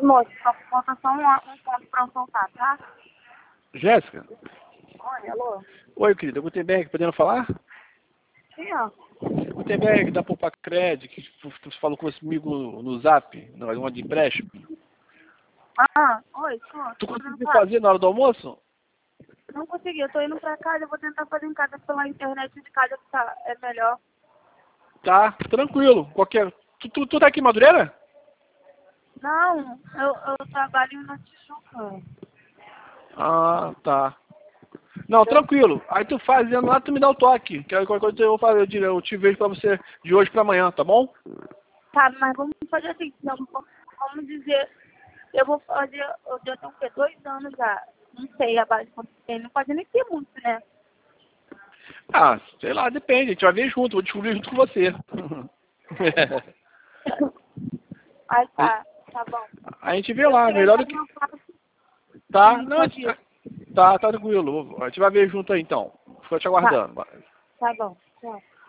Moço, só falta só um ponto pra eu soltar, tá? Jéssica? Oi, alô? Oi, querida. Gutenberg, podendo falar? Sim, ó. Gutenberg, da Poupa-Cred, que tu falou comigo no Zap, no negócio de empréstimo. Oi, tô. Tu Tô podendo conseguiu falar. fazer na hora do almoço? Não consegui, eu tô indo pra casa, eu vou tentar fazer em casa pela internet de casa que é melhor. Tá, tranquilo. Tu tá aqui em Madureira? Não, eu trabalho na Tijuca. Ah, tá. Não, tranquilo. Aí tu fazendo lá, tu me dá o toque. Que aí qualquer coisa eu vou fazer, eu te vejo pra você de hoje pra amanhã, tá bom? Tá, mas vamos fazer assim, não, vamos dizer, eu vou fazer, eu já tenho o quê? 2 anos já. Não sei, a base quanto tem, não pode nem ter muito, né? Ah, sei lá, depende. A gente vai ver junto, vou descobrir junto com você. Aí tá bom. A gente vê Eu lá, queria melhor dar do que. uma foto Tá, e não, pode ir. tá tranquilo. A gente vai ver junto aí então. Fico te Tá, aguardando. tá bom. Tchau.